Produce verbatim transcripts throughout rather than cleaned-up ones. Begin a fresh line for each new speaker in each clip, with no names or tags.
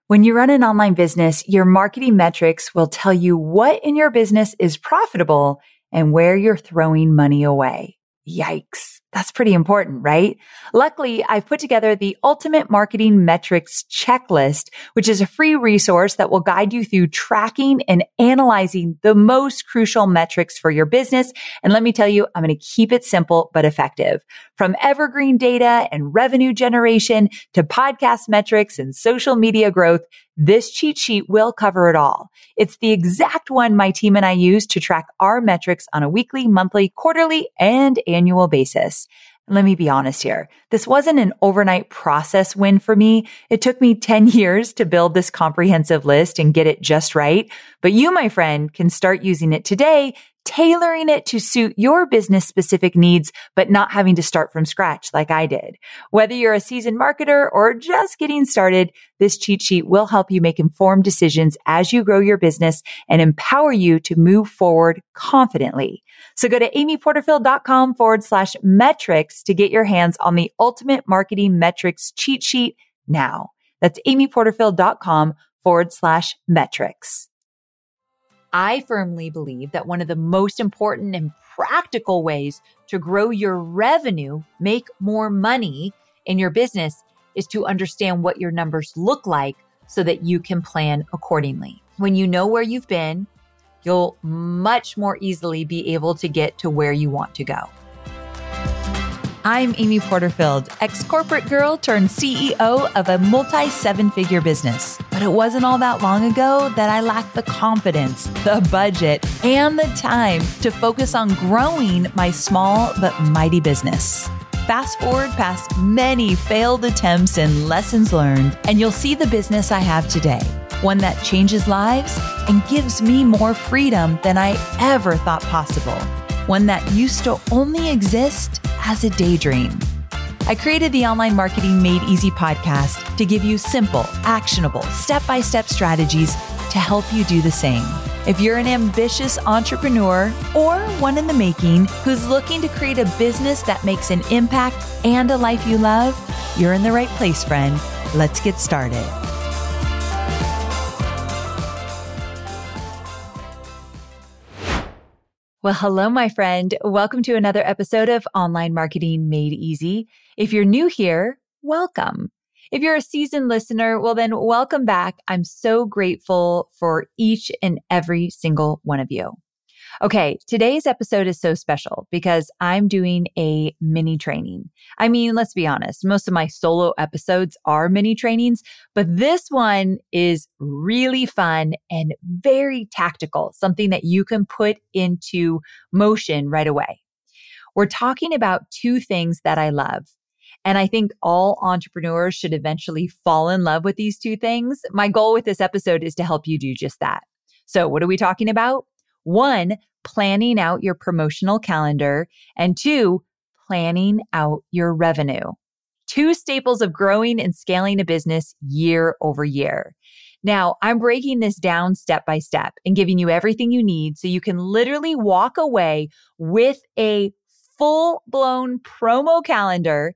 When you run an online business, your marketing metrics will tell you what in your business is profitable and where you're throwing money away. Yikes. That's pretty important, right? Luckily, I've put together the Ultimate Marketing Metrics Checklist, which is a free resource that will guide you through tracking and analyzing the most crucial metrics for your business. And let me tell you, I'm going to keep it simple but effective. From evergreen data and revenue generation to podcast metrics and social media growth, this cheat sheet will cover it all. It's the exact one my team and I use to track our metrics on a weekly, monthly, quarterly, and annual basis. Let me be honest here. This wasn't an overnight process win for me. It took me ten years to build this comprehensive list and get it just right. But you, my friend, can start using it today, tailoring it to suit your business specific needs, but not having to start from scratch like I did. Whether you're a seasoned marketer or just getting started, this cheat sheet will help you make informed decisions as you grow your business and empower you to move forward confidently. So go to amyporterfield.com forward slash metrics to get your hands on the Ultimate Marketing Metrics cheat sheet now. That's amyporterfield.com forward slash metrics. I firmly believe that one of the most important and practical ways to grow your revenue, make more money in your business, is to understand what your numbers look like so that you can plan accordingly. When you know where you've been, you'll much more easily be able to get to where you want to go. I'm Amy Porterfield, ex-corporate girl turned C E O of a multi-seven-figure business. But it wasn't all that long ago that I lacked the confidence, the budget, and the time to focus on growing my small but mighty business. Fast forward past many failed attempts and lessons learned, and you'll see the business I have today. One that changes lives and gives me more freedom than I ever thought possible. One that used to only exist as a daydream. I created the Online Marketing Made Easy podcast to give you simple, actionable, step-by-step strategies to help you do the same. If you're an ambitious entrepreneur or one in the making who's looking to create a business that makes an impact and a life you love, you're in the right place, friend. Let's get started. Well, hello, my friend. Welcome to another episode of Online Marketing Made Easy. If you're new here, welcome. If you're a seasoned listener, well, then welcome back. I'm so grateful for each and every single one of you. Okay, today's episode is so special because I'm doing a mini training. I mean, let's be honest, most of my solo episodes are mini trainings, but this one is really fun and very tactical, something that you can put into motion right away. We're talking about two things that I love. And I think all entrepreneurs should eventually fall in love with these two things. My goal with this episode is to help you do just that. So what are we talking about? One, planning out your promotional calendar, and two, planning out your revenue. Two staples of growing and scaling a business year over year. Now, I'm breaking this down step by step and giving you everything you need so you can literally walk away with a full-blown promo calendar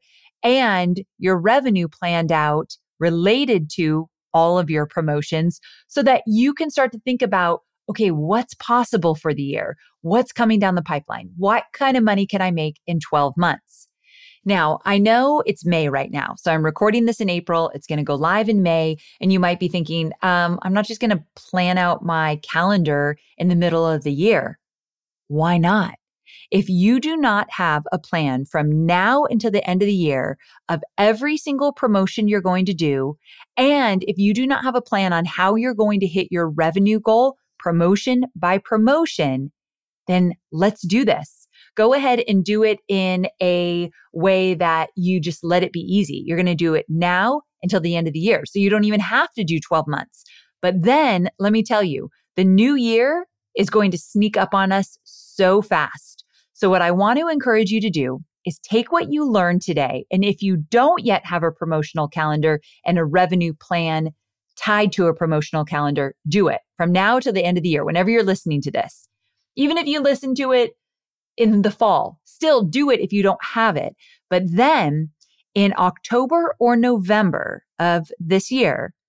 and your revenue planned out related to all of your promotions so that you can start to think about, okay, what's possible for the year? What's coming down the pipeline? What kind of money can I make in twelve months? Now, I know it's May right now, so I'm recording this in April. It's going to go live in May. And you might be thinking, um, I'm not just going to plan out my calendar in the middle of the year. Why not? If you do not have a plan from now until the end of the year of every single promotion you're going to do, and if you do not have a plan on how you're going to hit your revenue goal, promotion by promotion, then let's do this. Go ahead and do it in a way that you just let it be easy. You're going to do it now until the end of the year. So you don't even have to do twelve months. But then let me tell you, the new year is going to sneak up on us so fast. So what I want to encourage you to do is take what you learned today. And if you don't yet have a promotional calendar and a revenue plan tied to a promotional calendar, do it from now to the end of the year, whenever you're listening to this. Even if you listen to it in the fall, still do it if you don't have it. But then in October or November of this year,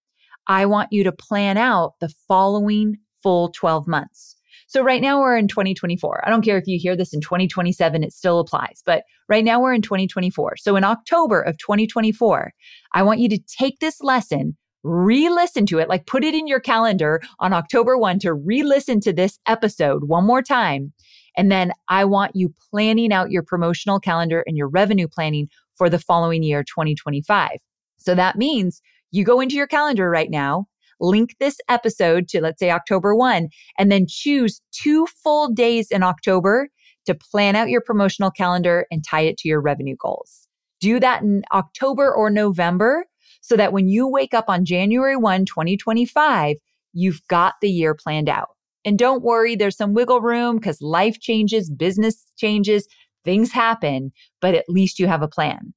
I want you to plan out the following full twelve months. So right now we're in twenty twenty-four. I don't care if you hear this in twenty twenty-seven, it still applies. But right now we're in twenty twenty-four. So in October of twenty twenty-four, I want you to take this lesson, re-listen to it, like put it in your calendar on October first to re-listen to this episode one more time. And then I want you planning out your promotional calendar and your revenue planning for the following year, twenty twenty-five. So that means you go into your calendar right now, link this episode to, let's say, October first, and then choose two full days in October to plan out your promotional calendar and tie it to your revenue goals. Do that in October or November so that when you wake up on January first, twenty twenty-five, you've got the year planned out. And don't worry, there's some wiggle room because life changes, business changes, things happen, but at least you have a plan.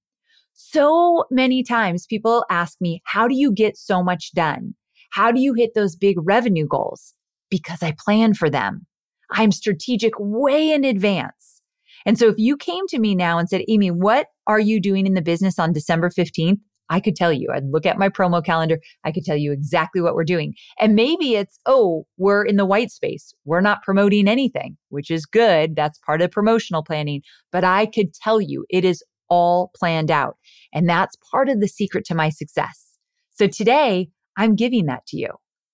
So many times people ask me, how do you get so much done? How do you hit those big revenue goals? Because I plan for them. I'm strategic way in advance. And so if you came to me now and said, Amy, what are you doing in the business on December fifteenth? I could tell you. I'd look at my promo calendar. I could tell you exactly what we're doing. And maybe it's, oh, we're in the white space. We're not promoting anything, which is good. That's part of promotional planning. But I could tell you it is all planned out. And that's part of the secret to my success. So today, I'm giving that to you.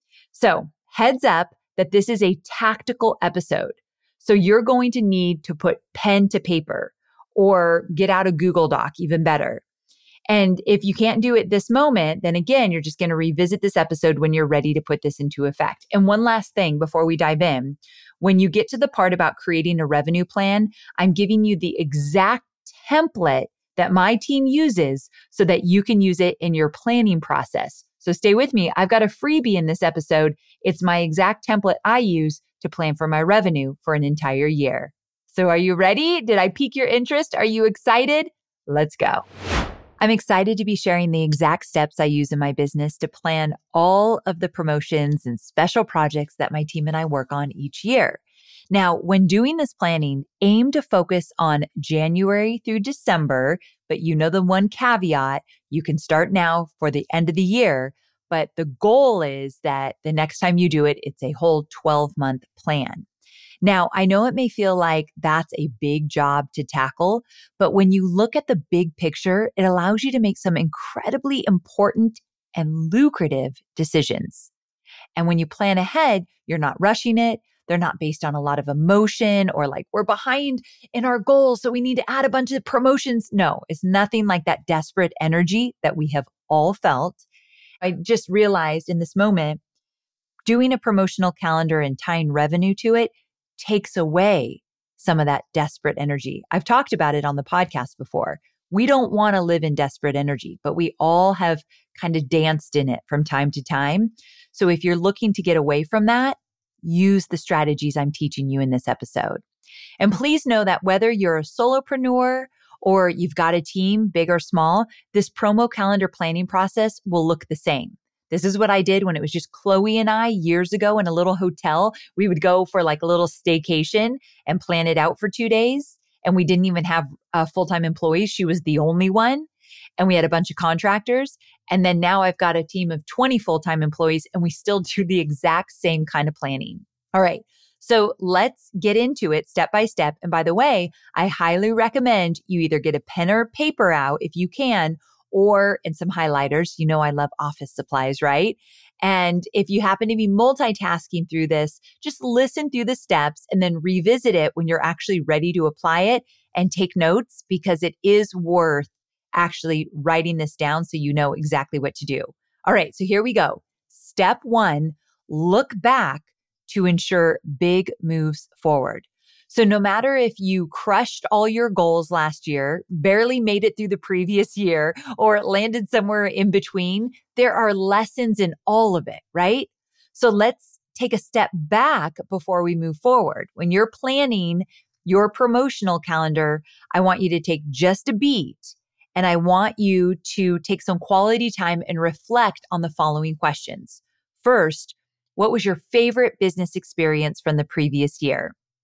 So heads up that this is a tactical episode. So you're going to need to put pen to paper or get out a Google Doc, even better. And if you can't do it this moment, then again, you're just going to revisit this episode when you're ready to put this into effect. And one last thing before we dive in, when you get to the part about creating a revenue plan, I'm giving you the exact template that my team uses so that you can use it in your planning process. So stay with me. I've got a freebie in this episode. It's my exact template I use to plan for my revenue for an entire year. So are you ready? Did I pique your interest? Are you excited? Let's go. I'm excited to be sharing the exact steps I use in my business to plan all of the promotions and special projects that my team and I work on each year. Now, when doing this planning, aim to focus on January through December, but you know the one caveat, you can start now for the end of the year, but the goal is that the next time you do it, it's a whole twelve-month plan. Now, I know it may feel like that's a big job to tackle, but when you look at the big picture, it allows you to make some incredibly important and lucrative decisions. And when you plan ahead, you're not rushing it. They're not based on a lot of emotion or like we're behind in our goals, so we need to add a bunch of promotions. No, it's nothing like that desperate energy that we have all felt. I just realized in this moment, doing a promotional calendar and tying revenue to it takes away some of that desperate energy. I've talked about it on the podcast before. We don't want to live in desperate energy, but we all have kind of danced in it from time to time. So if you're looking to get away from that, use the strategies I'm teaching you in this episode. And please know that whether you're a solopreneur or you've got a team, big or small, this promo calendar planning process will look the same. This is what I did when it was just Chloe and I years ago in a little hotel. We would go for like a little staycation and plan it out for two days. And we didn't even have uh, full-time employees. She was the only one. And we had a bunch of contractors. And then now I've got a team of twenty full-time employees and we still do the exact same kind of planning. All right. So let's get into it step by step. And by the way, I highly recommend you either get a pen or paper out if you can, or and some highlighters. You know, I love office supplies, right? And if you happen to be multitasking through this, just listen through the steps and then revisit it when you're actually ready to apply it and take notes, because it is worth actually writing this down so you know exactly what to do. All right, so here we go. Step one, look back to ensure big moves forward. So no matter if you crushed all your goals last year, barely made it through the previous year, or landed somewhere in between, there are lessons in all of it, right? So let's take a step back before we move forward. When you're planning your promotional calendar, I want you to take just a beat, and I want you to take some quality time and reflect on the following questions. First, what was your favorite business experience from the previous year?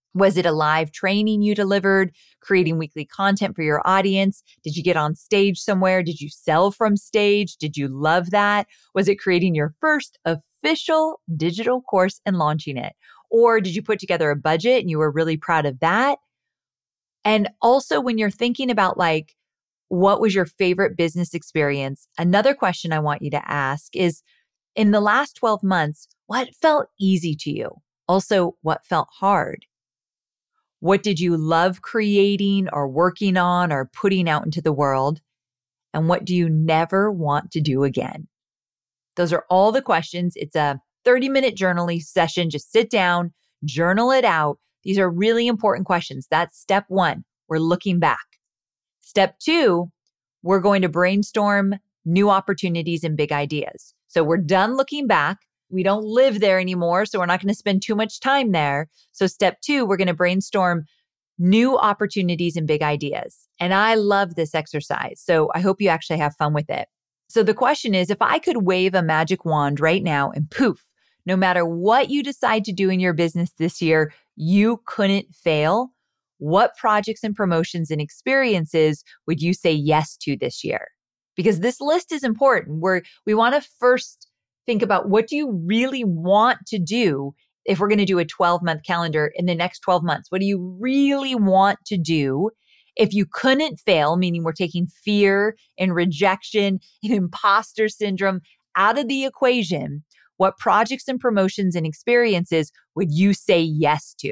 Was it a live training you delivered, creating weekly content for your audience? Did you get on stage somewhere? Did you sell from stage? Did you love that? Was it creating your first official digital course and launching it? Or did you put together a budget and you were really proud of that? And also when you're thinking about like, what was your favorite business experience? Another question I want you to ask is, in the last twelve months, what felt easy to you? Also, what felt hard? What did you love creating or working on or putting out into the world? And what do you never want to do again? Those are all the questions. It's a thirty minute journaling session. Just sit down, journal it out. These are really important questions. That's step one. We're looking back. Step two, we're going to brainstorm new opportunities and big ideas. So we're done looking back. We don't live there anymore, so we're not going to spend too much time there. So step two, we're going to brainstorm new opportunities and big ideas. And I love this exercise. So I hope you actually have fun with it. So the question is, if I could wave a magic wand right now and poof, no matter what you decide to do in your business this year, you couldn't fail, what projects and promotions and experiences would you say yes to this year? Because this list is important. We're, we want to first think about, what do you really want to do if we're going to do a twelve-month calendar in the next twelve months? What do you really want to do? If you couldn't fail, meaning we're taking fear and rejection and imposter syndrome out of the equation, what projects and promotions and experiences would you say yes to?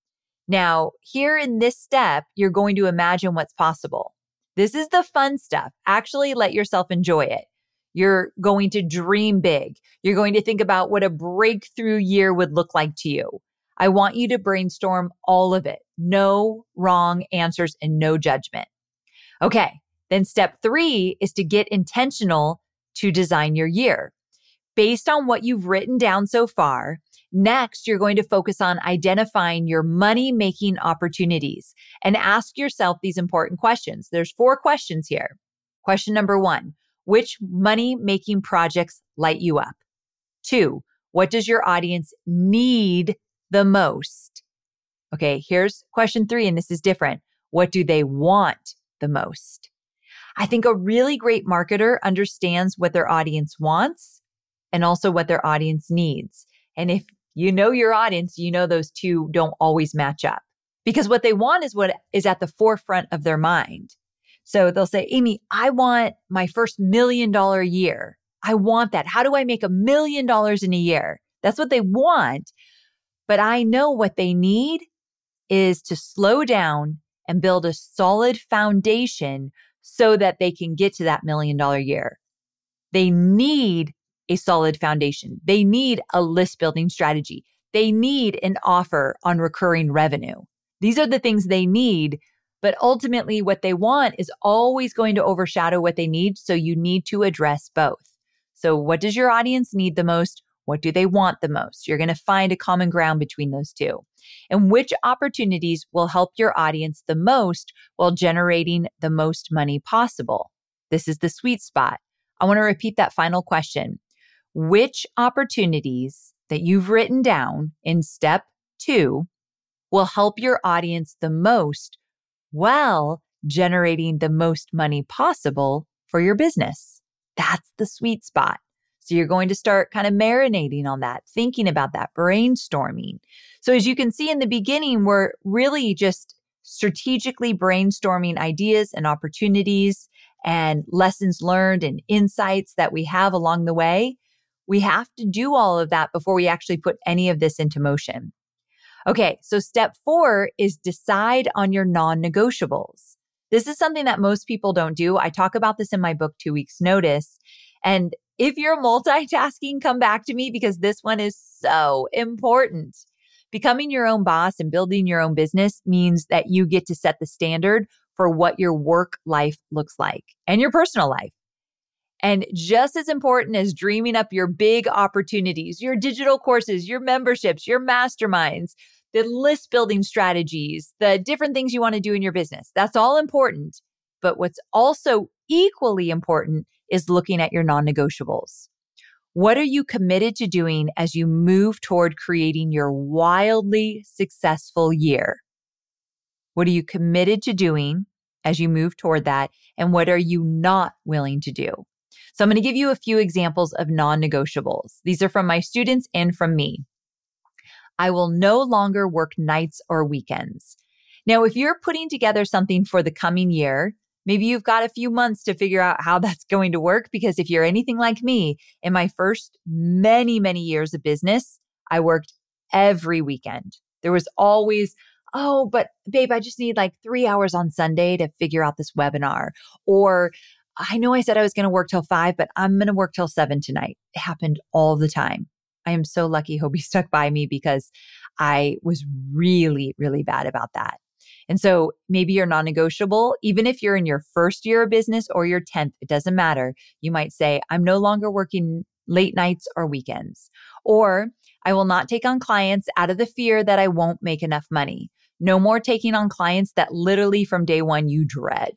Now, here in this step, you're going to imagine what's possible. This is the fun stuff. Actually, let yourself enjoy it. You're going to dream big. You're going to think about what a breakthrough year would look like to you. I want you to brainstorm all of it. No wrong answers and no judgment. Okay, then step three is to get intentional to design your year. Based on what you've written down so far, next, you're going to focus on identifying your money-making opportunities and ask yourself these important questions. There's four questions here. Question number one, which money-making projects light you up? Two, what does your audience need the most? Okay, here's question three, and this is different. What do they want the most? I think a really great marketer understands what their audience wants and also what their audience needs. And if you know your audience, you know those two don't always match up, because what they want is what is at the forefront of their mind. So they'll say, Amy, I want my first million dollar year. I want that. How do I make a million dollars in a year? That's what they want. But I know what they need is to slow down and build a solid foundation so that they can get to that million dollar year. They need a solid foundation. They need a list building strategy. They need an offer on recurring revenue. These are the things they need, but ultimately what they want is always going to overshadow what they need. So you need to address both. So what does your audience need the most? What do they want the most? You're going to find a common ground between those two. And which opportunities will help your audience the most while generating the most money possible? This is the sweet spot. I want to repeat that final question. Which opportunities that you've written down in step two will help your audience the most while generating the most money possible for your business? That's the sweet spot. So you're going to start kind of marinating on that, thinking about that, brainstorming. So as you can see in the beginning, we're really just strategically brainstorming ideas and opportunities and lessons learned and insights that we have along the way. We have to do all of that before we actually put any of this into motion. Okay, so step four is decide on your non-negotiables. This is something that most people don't do. I talk about this in my book, Two Weeks Notice. And if you're multitasking, come back to me because this one is so important. Becoming your own boss and building your own business means that you get to set the standard for what your work life looks like and your personal life. And just as important as dreaming up your big opportunities, your digital courses, your memberships, your masterminds, the list building strategies, the different things you want to do in your business, that's all important. But what's also equally important is looking at your non-negotiables. What are you committed to doing as you move toward creating your wildly successful year? What are you committed to doing as you move toward that? And what are you not willing to do? So I'm going to give you a few examples of non-negotiables. These are from my students and from me. I will no longer work nights or weekends. Now, if you're putting together something for the coming year, maybe you've got a few months to figure out how that's going to work, because if you're anything like me, in my first many, many years of business, I worked every weekend. There was always, oh, but babe, I just need like three hours on Sunday to figure out this webinar. Or I know I said I was going to work till five, but I'm going to work till seven tonight. It happened all the time. I am so lucky Hobie stuck by me because I was really, really bad about that. And so maybe you're non-negotiable, even if you're in your first year of business or your tenth, it doesn't matter. You might say, I'm no longer working late nights or weekends, or I will not take on clients out of the fear that I won't make enough money. No more taking on clients that literally from day one you dread.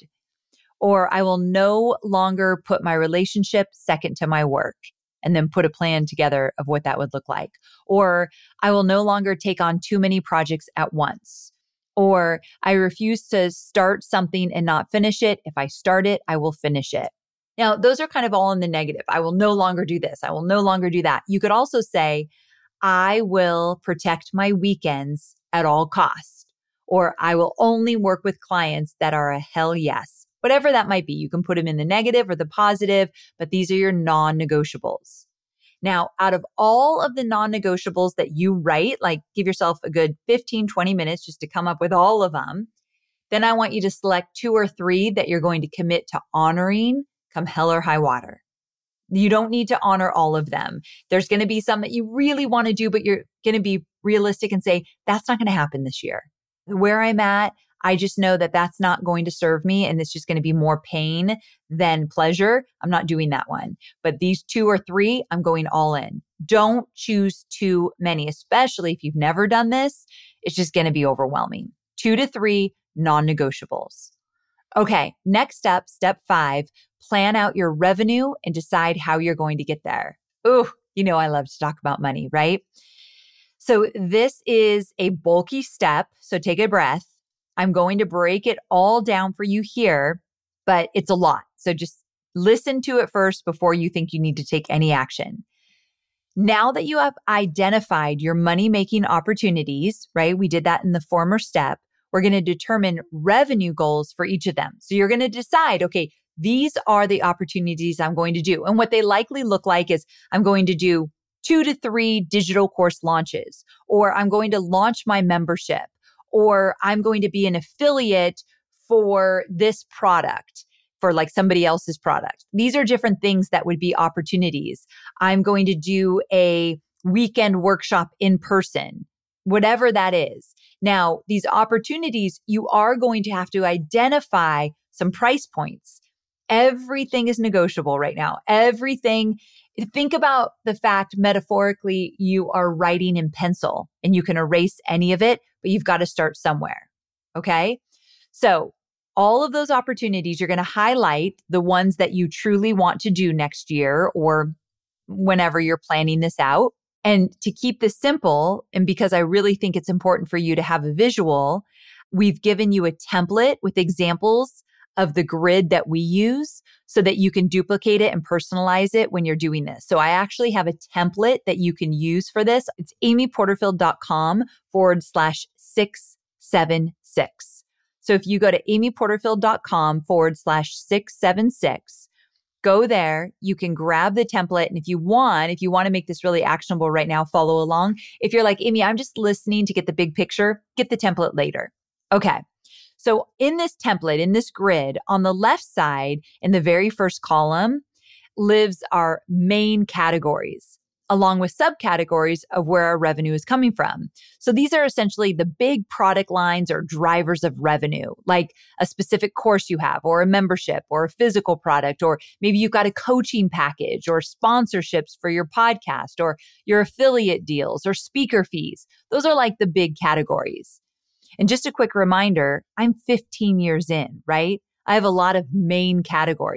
Or I will no longer put my relationship second to my work, and then put a plan together of what that would look like. Or I will no longer take on too many projects at once. Or I refuse to start something and not finish it. If I start it, I will finish it. Now, those are kind of all in the negative. I will no longer do this. I will no longer do that. You could also say, I will protect my weekends at all costs. Or I will only work with clients that are a hell yes. Whatever that might be, you can put them in the negative or the positive, but these are your non-negotiables. Now, out of all of the non-negotiables that you write, like give yourself a good fifteen, twenty minutes just to come up with all of them. Then I want you to select two or three that you're going to commit to honoring come hell or high water. You don't need to honor all of them. There's going to be some that you really want to do, but you're going to be realistic and say, that's not going to happen this year. Where I'm at, I just know that that's not going to serve me and it's just going to be more pain than pleasure. I'm not doing that one. But these two or three, I'm going all in. Don't choose too many, especially if you've never done this. It's just going to be overwhelming. Two to three non-negotiables. Okay, next up, step five, plan out your revenue and decide how you're going to get there. Ooh, you know I love to talk about money, right? So this is a bulky step, so take a breath. I'm going to break it all down for you here, but it's a lot. So just listen to it first before you think you need to take any action. Now that you have identified your money-making opportunities, right? We did that in the former step. We're going to determine revenue goals for each of them. So you're going to decide, okay, these are the opportunities I'm going to do. And what they likely look like is I'm going to do two to three digital course launches, or I'm going to launch my membership, or I'm going to be an affiliate for this product, for like somebody else's product. These are different things that would be opportunities. I'm going to do a weekend workshop in person, whatever that is. Now, these opportunities, you are going to have to identify some price points. Everything is negotiable right now. Everything. Think about the fact, metaphorically, you are writing in pencil and you can erase any of it, but you've got to start somewhere. Okay. So all of those opportunities, you're going to highlight the ones that you truly want to do next year or whenever you're planning this out. And to keep this simple, and because I really think it's important for you to have a visual, we've given you a template with examples of the grid that we use so that you can duplicate it and personalize it when you're doing this. So I actually have a template that you can use for this. It's amyporterfield.com forward slash six seven six. So if you go to amyporterfield.com forward slash six seven six, go there, you can grab the template. And if you want, if you want to make this really actionable right now, follow along. If you're like, Amy, I'm just listening to get the big picture, get the template later. Okay. So in this template, in this grid, on the left side, in the very first column, lives our main categories, along with subcategories of where our revenue is coming from. So these are essentially the big product lines or drivers of revenue, like a specific course you have, or a membership, or a physical product, or maybe you've got a coaching package, or sponsorships for your podcast, or your affiliate deals, or speaker fees. Those are like the big categories. And just a quick reminder, I'm fifteen years in, right? I have a lot of main categories.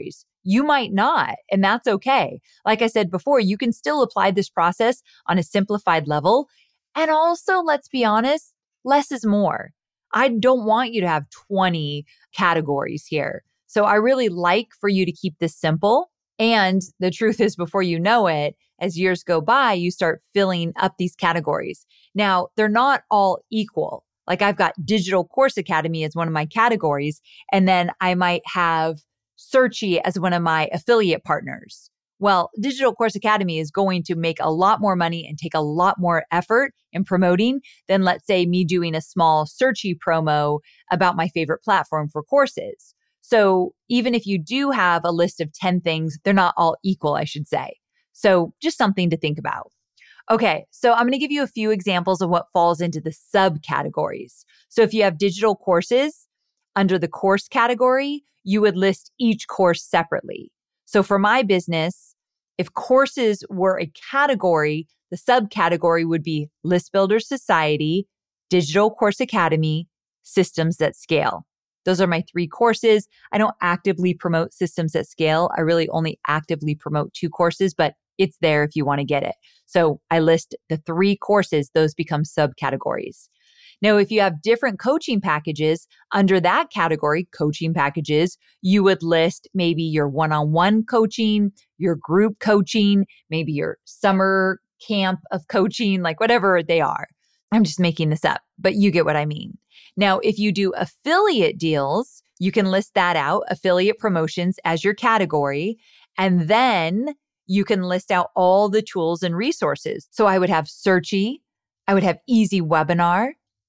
You might not, and that's okay. Like I said before, you can still apply this process on a simplified level. And also, let's be honest, less is more. I don't want you to have twenty categories here. So I really like for you to keep this simple. And the truth is, before you know it, as years go by, you start filling up these categories. Now, they're not all equal. Like I've got Digital Course Academy as one of my categories, and then I might have Searchie as one of my affiliate partners. Well, Digital Course Academy is going to make a lot more money and take a lot more effort in promoting than, let's say, me doing a small Searchie promo about my favorite platform for courses. So even if you do have a list of ten things, they're not all equal, I should say. So just something to think about. Okay, so I'm going to give you a few examples of what falls into the subcategories. So if you have digital courses, under the course category, you would list each course separately. So for my business, if courses were a category, the subcategory would be List Builder Society, Digital Course Academy, Systems at Scale. Those are my three courses. I don't actively promote Systems at Scale. I really only actively promote two courses, but it's there if you want to get it. So I list the three courses, those become subcategories. Now, if you have different coaching packages under that category, coaching packages, you would list maybe your one-on-one coaching, your group coaching, maybe your summer camp of coaching, like whatever they are. I'm just making this up, but you get what I mean. Now, if you do affiliate deals, you can list that out, affiliate promotions as your category, and then you can list out all the tools and resources. So I would have Searchie, I would have Easy Webinar,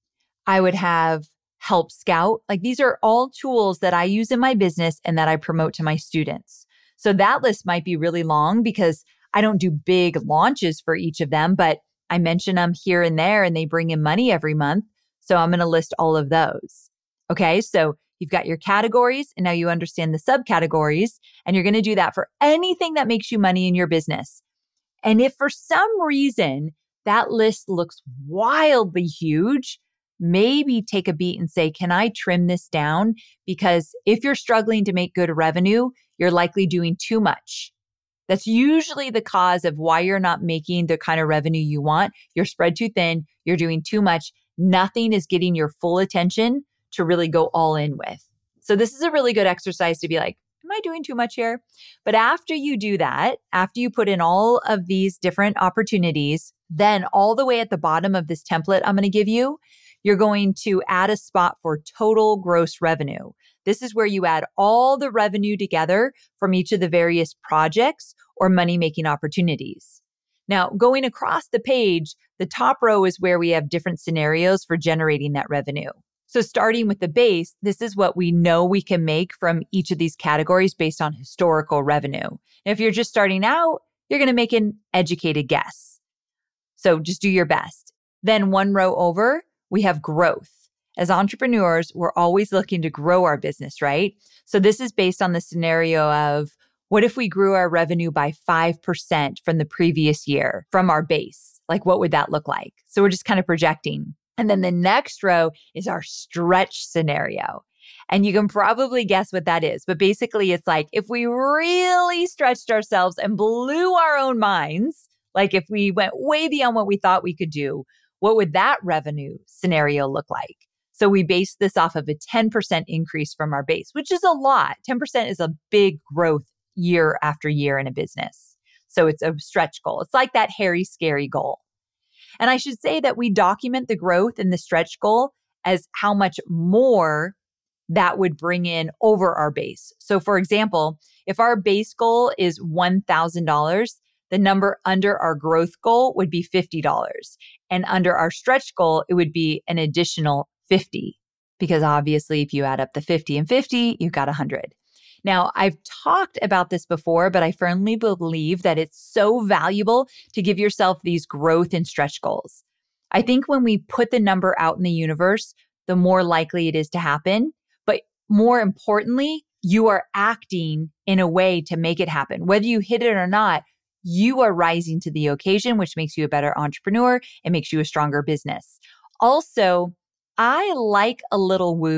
I would have Help Scout. Like these are all tools that I use in my business and that I promote to my students. So that list might be really long because I don't do big launches for each of them, but I mention them here and there and they bring in money every month. So I'm going to list all of those. Okay, so you've got your categories and now you understand the subcategories, and you're going to do that for anything that makes you money in your business. And if for some reason that list looks wildly huge, maybe take a beat and say, can I trim this down? Because if you're struggling to make good revenue, you're likely doing too much. That's usually the cause of why you're not making the kind of revenue you want. You're spread too thin. You're doing too much. Nothing is getting your full attention to really go all in with. So this is a really good exercise to be like, am I doing too much here? But after you do that, after you put in all of these different opportunities, then all the way at the bottom of this template I'm going to give you, you're going to add a spot for total gross revenue. This is where you add all the revenue together from each of the various projects or money-making opportunities. Now, going across the page, the top row is where we have different scenarios for generating that revenue. So starting with the base, this is what we know we can make from each of these categories based on historical revenue. And if you're just starting out, you're going to make an educated guess. So just do your best. Then one row over, we have growth. As entrepreneurs, we're always looking to grow our business, right? So this is based on the scenario of, what if we grew our revenue by five percent from the previous year from our base? Like, what would that look like? So we're just kind of projecting. And then the next row is our stretch scenario. And you can probably guess what that is. But basically, it's like if we really stretched ourselves and blew our own minds, like if we went way beyond what we thought we could do, what would that revenue scenario look like? So we base this off of a ten percent increase from our base, which is a lot. ten percent is a big growth year after year in a business. So it's a stretch goal. It's like that hairy, scary goal. And I should say that we document the growth in the stretch goal as how much more that would bring in over our base. So for example, if our base goal is one thousand dollars, the number under our growth goal would be fifty dollars. And under our stretch goal, it would be an additional fifty dollars. Because obviously, if you add up the fifty and fifty, you've got one hundred. Now, I've talked about this before, but I firmly believe that it's so valuable to give yourself these growth and stretch goals. I think when we put the number out in the universe, the more likely it is to happen. But more importantly, you are acting in a way to make it happen. Whether you hit it or not, you are rising to the occasion, which makes you a better entrepreneur and makes you a stronger business. Also, I like a little woo.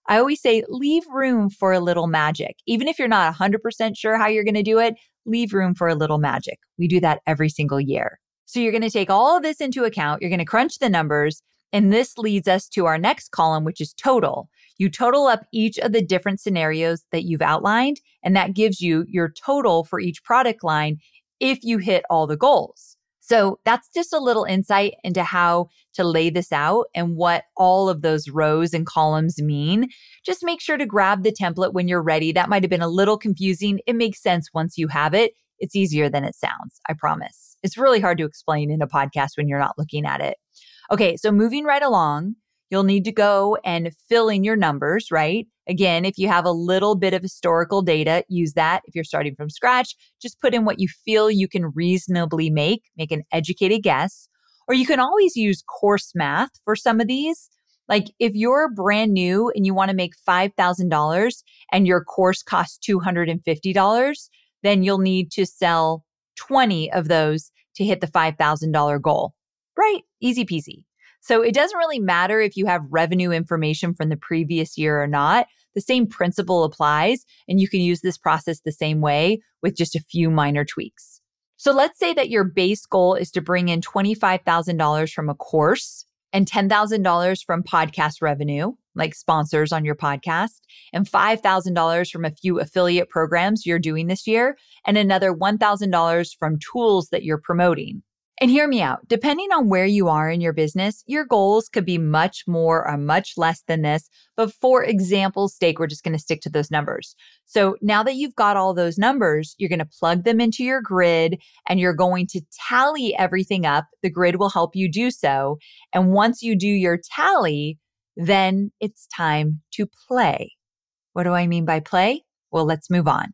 I always say leave room for a little magic. Even if you're not one hundred percent sure how you're going to do it, leave room for a little magic. We do that every single year. So you're going to take all of this into account. You're going to crunch the numbers. And this leads us to our next column, which is total. You total up each of the different scenarios that you've outlined, and that gives you your total for each product line if you hit all the goals. So that's just a little insight into how to lay this out and what all of those rows and columns mean. Just make sure to grab the template when you're ready. That might have been a little confusing. It makes sense once you have it. It's easier than it sounds, I promise. It's really hard to explain in a podcast when you're not looking at it. Okay, so moving right along, you'll need to go and fill in your numbers, right? Again, if you have a little bit of historical data, use that. If you're starting from scratch, just put in what you feel you can reasonably make, make an educated guess. Or you can always use course math for some of these. Like if you're brand new and you want to make five thousand dollars and your course costs two hundred fifty dollars, then you'll need to sell twenty of those to hit the five thousand dollars goal. Right? Easy peasy. So it doesn't really matter if you have revenue information from the previous year or not. The same principle applies, and you can use this process the same way with just a few minor tweaks. So let's say that your base goal is to bring in twenty-five thousand dollars from a course and ten thousand dollars from podcast revenue, like sponsors on your podcast, and five thousand dollars from a few affiliate programs you're doing this year, and another one thousand dollars from tools that you're promoting. And hear me out. Depending on where you are in your business, your goals could be much more or much less than this. But for example's sake, we're just going to stick to those numbers. So now that you've got all those numbers, you're going to plug them into your grid and you're going to tally everything up. The grid will help you do so. And once you do your tally, then it's time to play. What do I mean by play? Well, let's move on.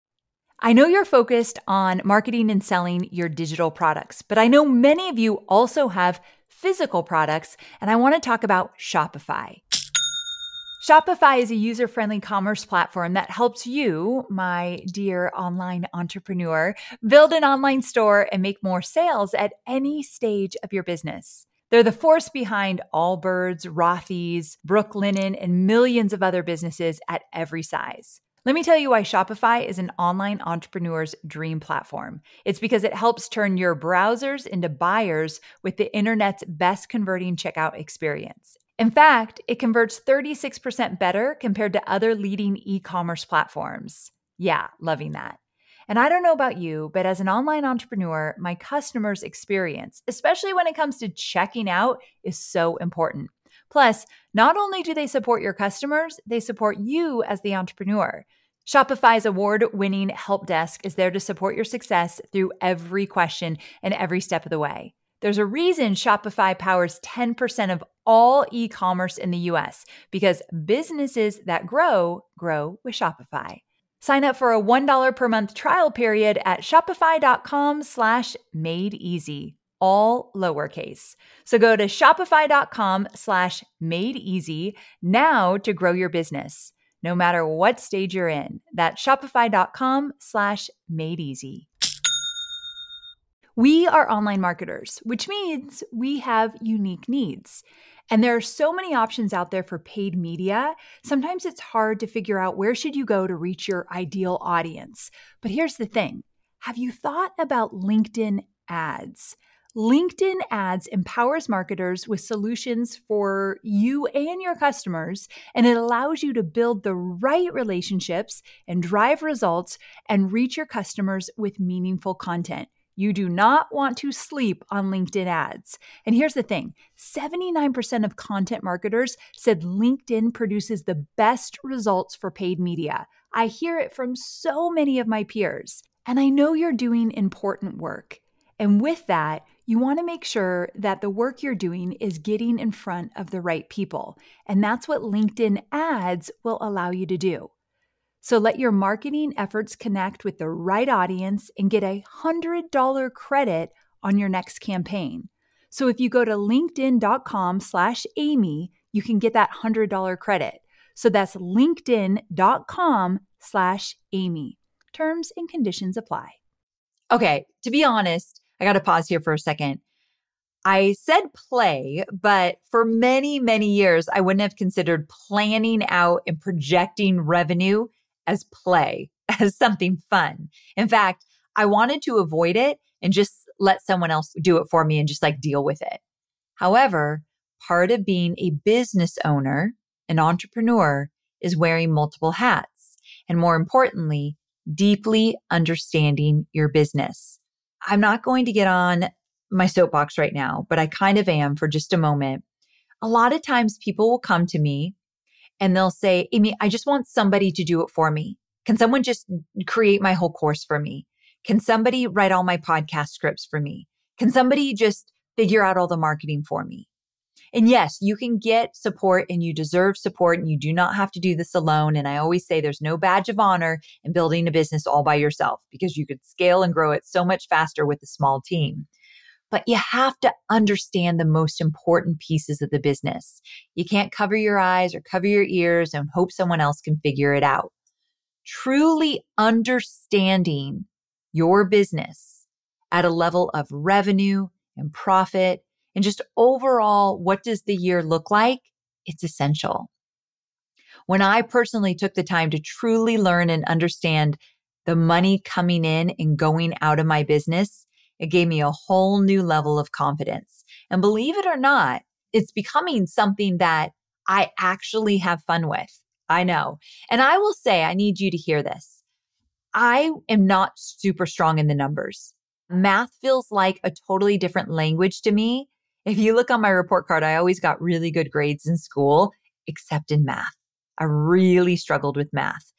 I know you're focused on marketing and selling your digital products, but I know many of you also have physical products, and I want to talk about Shopify. Shopify is a user-friendly commerce platform that helps you, my dear online entrepreneur, build an online store and make more sales at any stage of your business. They're the force behind Allbirds, Rothy's, Brooklinen, and millions of other businesses at every size. Let me tell you why Shopify is an online entrepreneur's dream platform. It's because it helps turn your browsers into buyers with the internet's best converting checkout experience. In fact, it converts thirty-six percent better compared to other leading e-commerce platforms. Yeah, loving that. And I don't know about you, but as an online entrepreneur, my customers' experience, especially when it comes to checking out, is so important. Plus, not only do they support your customers, they support you as the entrepreneur. Shopify's award-winning help desk is there to support your success through every question and every step of the way. There's a reason Shopify powers ten percent of all e-commerce in the U S because businesses that grow, grow with Shopify. Sign up for a one dollar per month trial period at shopify.com slash made easy. All lowercase. So go to shopify.com slash made easy now to grow your business, no matter what stage you're in. That's shopify.com slash made easy. We are online marketers, which means we have unique needs. And there are so many options out there for paid media. Sometimes it's hard to figure out where should you go to reach your ideal audience. But here's the thing. Have you thought about LinkedIn ads? LinkedIn Ads empowers marketers with solutions for you and your customers, and it allows you to build the right relationships and drive results and reach your customers with meaningful content. You do not want to sleep on LinkedIn Ads. And here's the thing, seventy-nine percent of content marketers said LinkedIn produces the best results for paid media. I hear it from so many of my peers. And I know you're doing important work. And with that, you want to make sure that the work you're doing is getting in front of the right people. And that's what LinkedIn Ads will allow you to do. So let your marketing efforts connect with the right audience and get a one hundred dollars credit on your next campaign. So if you go to linkedin.com slash Amy, you can get that one hundred dollars credit. So that's linkedin.com slash Amy. Terms and conditions apply. Okay, to be honest, I got to pause here for a second. I said play, but for many, many years, I wouldn't have considered planning out and projecting revenue as play, as something fun. In fact, I wanted to avoid it and just let someone else do it for me and just like deal with it. However, part of being a business owner, an entrepreneur, is wearing multiple hats. And more importantly, deeply understanding your business. I'm not going to get on my soapbox right now, but I kind of am for just a moment. A lot of times people will come to me and they'll say, Amy, I just want somebody to do it for me. Can someone just create my whole course for me? Can somebody write all my podcast scripts for me? Can somebody just figure out all the marketing for me? And yes, you can get support and you deserve support and you do not have to do this alone. And I always say there's no badge of honor in building a business all by yourself because you could scale and grow it so much faster with a small team. But you have to understand the most important pieces of the business. You can't cover your eyes or cover your ears and hope someone else can figure it out. Truly understanding your business at a level of revenue and profit and just overall, what does the year look like? It's essential. When I personally took the time to truly learn and understand the money coming in and going out of my business, it gave me a whole new level of confidence. And believe it or not, it's becoming something that I actually have fun with. I know. And I will say, I need you to hear this. I am not super strong in the numbers. Math feels like a totally different language to me. If you look on my report card, I always got really good grades in school, except in math. I really struggled with math.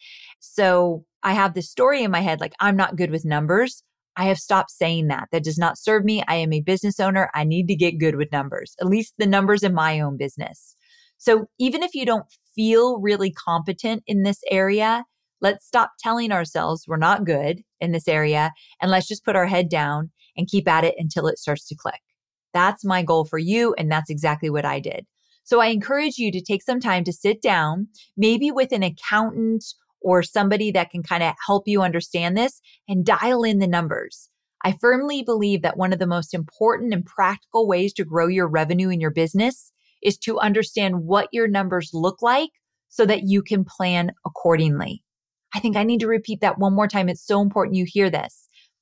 So I have this story in my head, like I'm not good with numbers. I have stopped saying that. That does not serve me. I am a business owner. I need to get good with numbers, at least the numbers in my own business. So even if you don't feel really competent in this area, let's stop telling ourselves we're not good in this area and let's just put our head down and keep at it until it starts to click. That's my goal for you. And that's exactly what I did. So I encourage you to take some time to sit down, maybe with an accountant or somebody that can kind of help you understand this and dial in the numbers. I firmly believe that one of the most important and practical ways to grow your revenue in your business is to understand what your numbers look like so that you can plan accordingly. I think I need to repeat that one more time. It's so important you hear this.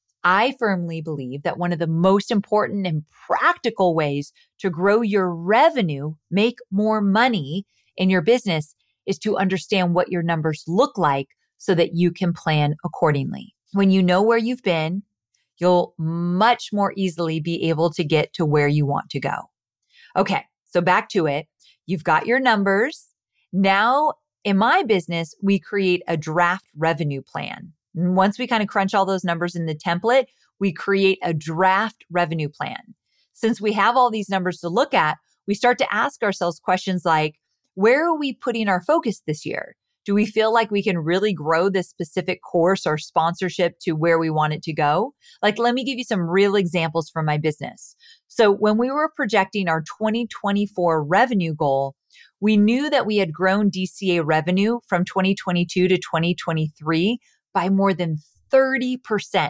I firmly believe that one of the most important and practical ways to grow your revenue, make more money in your business is to understand what your numbers look like so that you can plan accordingly. When you know where you've been, you'll much more easily be able to get to where you want to go. Okay, so back to it. You've got your numbers. Now, in my business, we create a draft revenue plan. And once we kind of crunch all those numbers in the template, we create a draft revenue plan. Since we have all these numbers to look at, we start to ask ourselves questions like, where are we putting our focus this year? Do we feel like we can really grow this specific course or sponsorship to where we want it to go? Like, let me give you some real examples from my business. So when we were projecting our twenty twenty-four revenue goal, we knew that we had grown D C A revenue from twenty twenty-two to twenty twenty-three by more than thirty percent.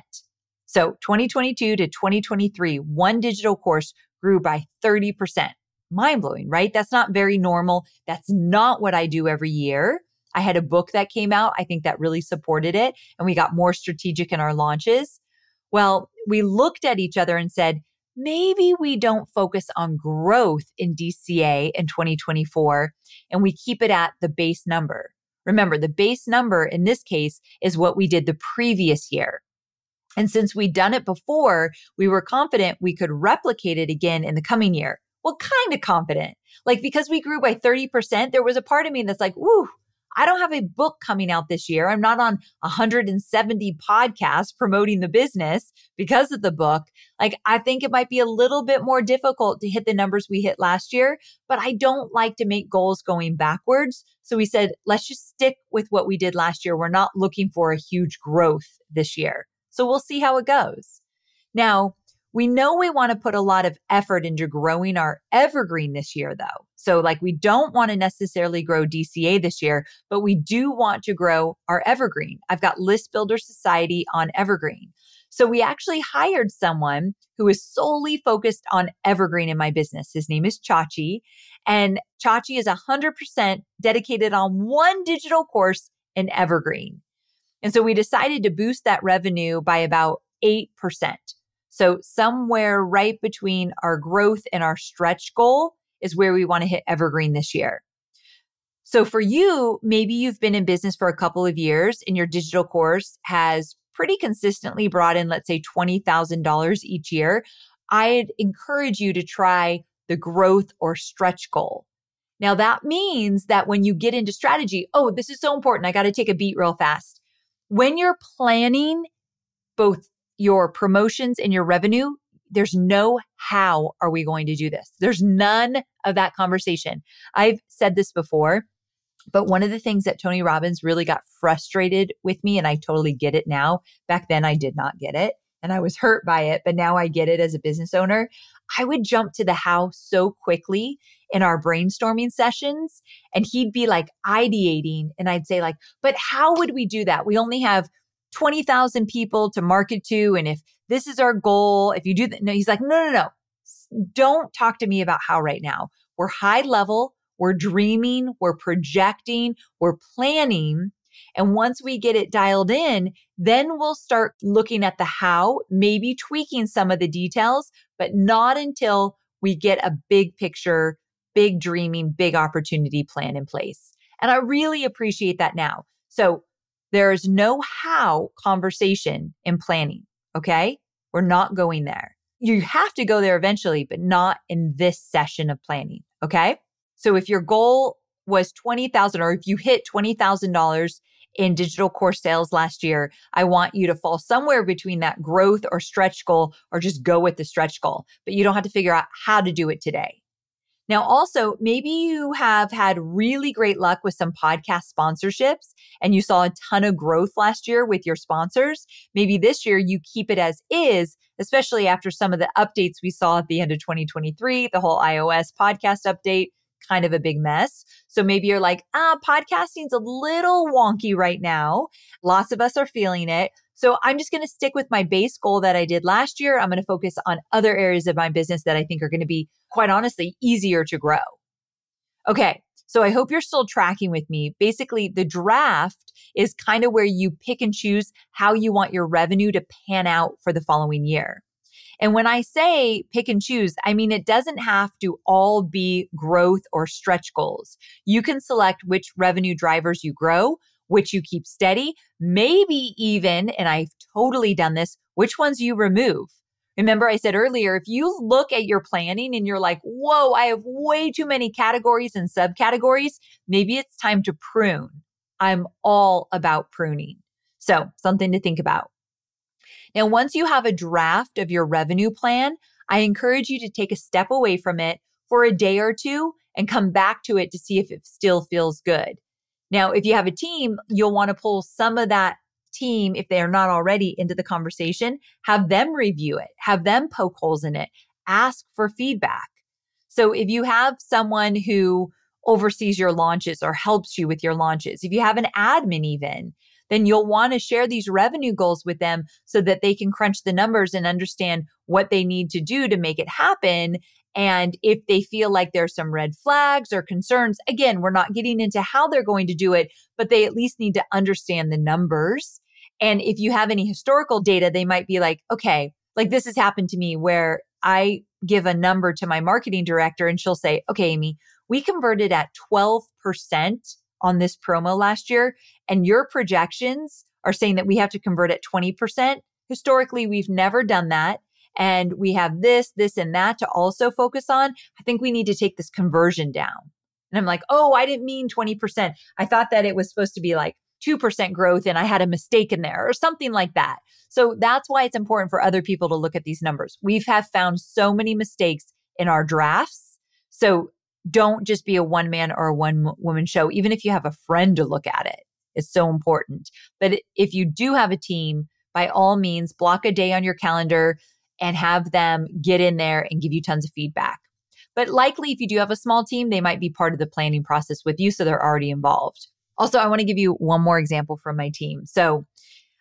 So twenty twenty-two to twenty twenty-three, one digital course grew by thirty percent. Mind-blowing, right? That's not very normal. That's not what I do every year. I had a book that came out. I think that really supported it. And we got more strategic in our launches. Well, we looked at each other and said, maybe we don't focus on growth in D C A in twenty twenty-four and we keep it at the base number. Remember, the base number in this case is what we did the previous year. And since we'd done it before, we were confident we could replicate it again in the coming year. Well, kind of confident. Like, because we grew by thirty percent, there was a part of me that's like, woo, I don't have a book coming out this year. I'm not on one hundred seventy podcasts promoting the business because of the book. Like, I think it might be a little bit more difficult to hit the numbers we hit last year, but I don't like to make goals going backwards. So we said, let's just stick with what we did last year. We're not looking for a huge growth this year. So we'll see how it goes. Now, we know we want to put a lot of effort into growing our evergreen this year, though. So like, we don't want to necessarily grow D C A this year, but we do want to grow our evergreen. I've got List Builder Society on evergreen. So we actually hired someone who is solely focused on evergreen in my business. His name is Chachi. And Chachi is one hundred percent dedicated on one digital course in evergreen. And so we decided to boost that revenue by about eight percent. So somewhere right between our growth and our stretch goal is where we want to hit evergreen this year. So for you, maybe you've been in business for a couple of years and your digital course has pretty consistently brought in, let's say, twenty thousand dollars each year. I'd encourage you to try the growth or stretch goal. Now that means that when you get into strategy, oh, this is so important. I got to take a beat real fast. When you're planning both your promotions and your revenue, there's no how are we going to do this? There's none of that conversation. I've said this before, but one of the things that Tony Robbins really got frustrated with me, and I totally get it now. Back then I did not get it and I was hurt by it, but now I get it as a business owner. I would jump to the how so quickly in our brainstorming sessions and he'd be like ideating and I'd say like, but how would we do that? We only have twenty thousand people to market to. And if this is our goal, if you do that, no, he's like, no, no, no, don't talk to me about how right now. We're high level, we're dreaming, we're projecting, we're planning. And once we get it dialed in, then we'll start looking at the how, maybe tweaking some of the details, but not until we get a big picture, big dreaming, big opportunity plan in place. And I really appreciate that now. So there's no how conversation in planning, okay? We're not going there. You have to go there eventually, but not in this session of planning, okay? So if your goal was twenty thousand dollars or if you hit twenty thousand dollars in digital course sales last year, I want you to fall somewhere between that growth or stretch goal or just go with the stretch goal, but you don't have to figure out how to do it today. Now, also, maybe you have had really great luck with some podcast sponsorships and you saw a ton of growth last year with your sponsors. Maybe this year you keep it as is, especially after some of the updates we saw at the end of twenty twenty-three, the whole iOS podcast update, kind of a big mess. So maybe you're like, ah, podcasting's a little wonky right now. Lots of us are feeling it. So I'm just going to stick with my base goal that I did last year. I'm going to focus on other areas of my business that I think are going to be, quite honestly, easier to grow. Okay, so I hope you're still tracking with me. Basically, the draft is kind of where you pick and choose how you want your revenue to pan out for the following year. And when I say pick and choose, I mean, it doesn't have to all be growth or stretch goals. You can select which revenue drivers you grow, which you keep steady, maybe even, and I've totally done this, which ones you remove. Remember, I said earlier, if you look at your planning and you're like, whoa, I have way too many categories and subcategories, maybe it's time to prune. I'm all about pruning. So something to think about. Now, once you have a draft of your revenue plan, I encourage you to take a step away from it for a day or two and come back to it to see if it still feels good. Now, if you have a team, you'll want to pull some of that team, if they are not already, into the conversation, have them review it, have them poke holes in it, ask for feedback. So if you have someone who oversees your launches or helps you with your launches, if you have an admin even, then you'll want to share these revenue goals with them so that they can crunch the numbers and understand what they need to do to make it happen. And if they feel like there's some red flags or concerns, again, we're not getting into how they're going to do it, but they at least need to understand the numbers. And if you have any historical data, they might be like, okay, like this has happened to me where I give a number to my marketing director and she'll say, okay, Amy, we converted at twelve percent on this promo last year, and your projections are saying that we have to convert at twenty percent. Historically, we've never done that. And we have this, this, and that to also focus on. I think we need to take this conversion down. And I'm like, oh, I didn't mean twenty percent. I thought that it was supposed to be like two percent growth and I had a mistake in there or something like that. So that's why it's important for other people to look at these numbers. We've have found so many mistakes in our drafts. So don't just be a one man or a one woman show, even if you have a friend to look at it. It's so important. But if you do have a team, by all means, block a day on your calendar and have them get in there and give you tons of feedback. But likely, if you do have a small team, they might be part of the planning process with you, so they're already involved. Also, I want to give you one more example from my team. So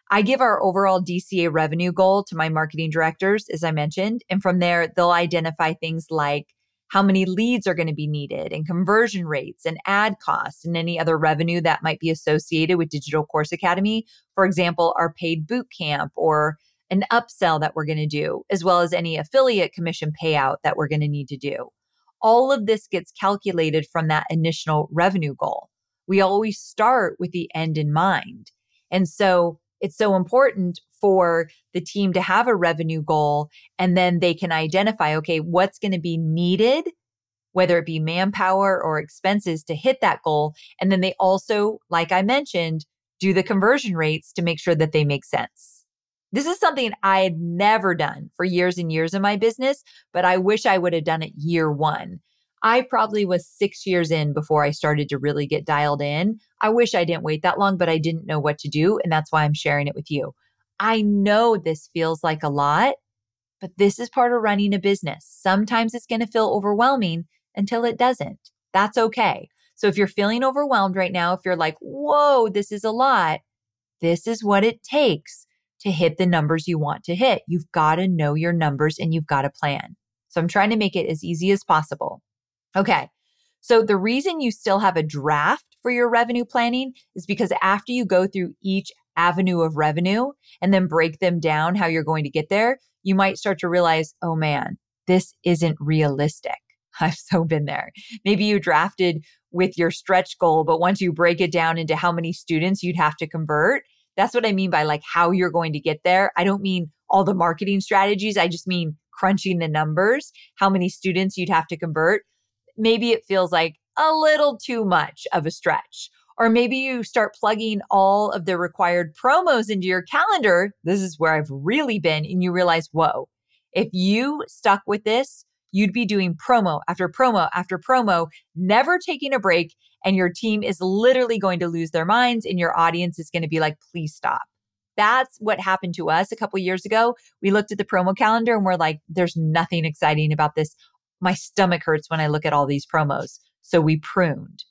I give our overall D C A revenue goal to my marketing directors, as I mentioned. And from there, they'll identify things like how many leads are going to be needed and conversion rates and ad costs and any other revenue that might be associated with Digital Course Academy. For example, our paid boot camp or an upsell that we're going to do, as well as any affiliate commission payout that we're going to need to do. All of this gets calculated from that initial revenue goal. We always start with the end in mind. And so it's so important for the team to have a revenue goal, and then they can identify, okay, what's going to be needed, whether it be manpower or expenses to hit that goal. And then they also, like I mentioned, do the conversion rates to make sure that they make sense. This is something I had never done for years and years in my business, but I wish I would have done it year one. I probably was six years in before I started to really get dialed in. I wish I didn't wait that long, but I didn't know what to do. And that's why I'm sharing it with you. I know this feels like a lot, but this is part of running a business. Sometimes it's going to feel overwhelming until it doesn't. That's okay. So if you're feeling overwhelmed right now, if you're like, whoa, this is a lot, this is what it takes to hit the numbers you want to hit. You've got to know your numbers and you've got to plan. So I'm trying to make it as easy as possible. Okay. So the reason you still have a draft for your revenue planning is because after you go through each avenue of revenue and then break them down how you're going to get there, you might start to realize, oh man, this isn't realistic. I've so been there. Maybe you drafted with your stretch goal, but once you break it down into how many students you'd have to convert, that's what I mean by like how you're going to get there. I don't mean all the marketing strategies. I just mean crunching the numbers, how many students you'd have to convert. Maybe it feels like a little too much of a stretch. Or maybe you start plugging all of the required promos into your calendar. This is where I've really been. And you realize, whoa, if you stuck with this, you'd be doing promo after promo after promo, never taking a break. And your team is literally going to lose their minds and your audience is going to be like, please stop. That's what happened to us a couple of years ago. We looked at the promo calendar and we're like, there's nothing exciting about this. My stomach hurts when I look at all these promos. So we pruned.